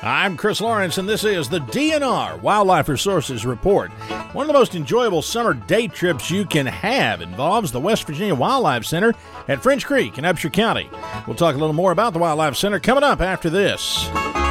I'm Chris Lawrence, and this is the DNR Wildlife Resources Report. One of the most enjoyable summer day trips you can have involves the West Virginia Wildlife Center at French Creek in Upshur County. We'll talk a little more about the Wildlife Center coming up after this.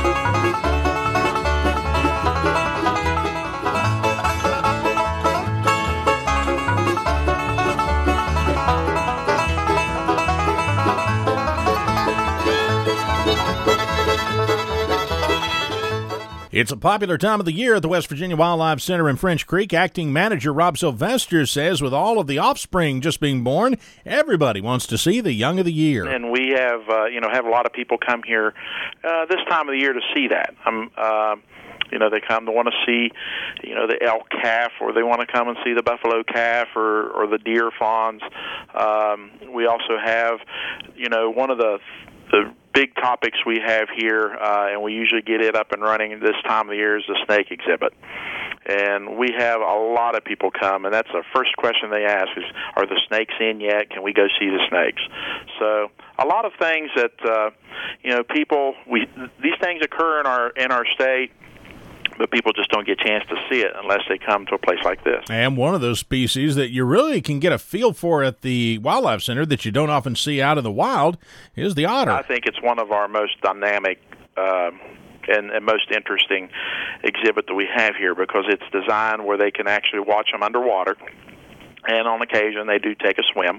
It's a popular time of the year at the West Virginia Wildlife Center in French Creek. Acting manager Rob Sylvester says with all of the offspring just being born, everybody wants to see the young of the year. And we have, have a lot of people come here this time of the year to see that. They come to want to see, the elk calf, or they want to come and see the buffalo calf or the deer fawns. We also have, one of the big topics we have here, and we usually get it up and running this time of the year, is the snake exhibit. And we have a lot of people come, and that's the first question they ask is, are the snakes in yet? Can we go see the snakes? So a lot of things that, these things occur in our state, but people just don't get a chance to see it unless they come to a place like this. And one of those species that you really can get a feel for at the Wildlife Center that you don't often see out in the wild is the otter. I think it's one of our most dynamic and most interesting exhibit that we have here, because it's designed where they can actually watch them underwater, and on occasion they do take a swim.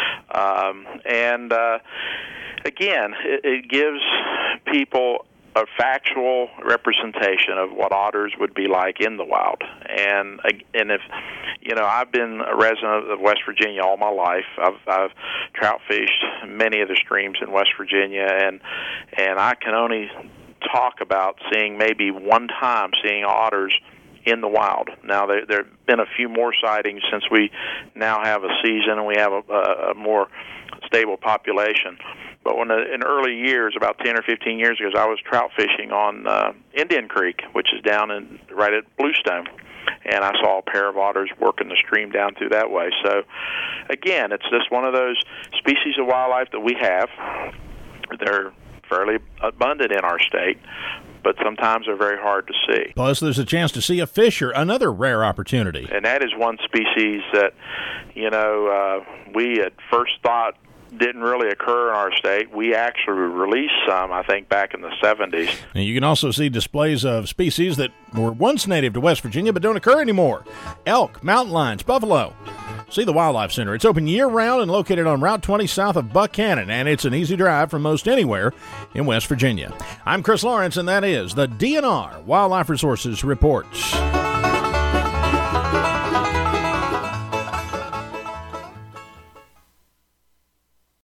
Again, it gives people a factual representation of what otters would be like in the wild. And if I've been a resident of West Virginia all my life. I've trout fished many of the streams in West Virginia, and I can only talk about seeing maybe one time seeing otters in the wild. Now there have been a few more sightings since we now have a season and we have a more stable population. But in early years, about 10 or 15 years ago, I was trout fishing on Indian Creek, which is down right at Bluestone, and I saw a pair of otters working the stream down through that way. So, again, it's just one of those species of wildlife that we have. They're fairly abundant in our state, but sometimes they're very hard to see. Plus, there's a chance to see a fisher, another rare opportunity. And that is one species that, we at first thought didn't really occur in our state. We actually released some, I think, back in the 70s. And you can also see displays of species that were once native to West Virginia but don't occur anymore. Elk, mountain lions, buffalo. See the Wildlife Center. It's open year-round and located on Route 20 south of Buckhannon, and it's an easy drive from most anywhere in West Virginia. I'm Chris Lawrence, and that is the DNR Wildlife Resources Report.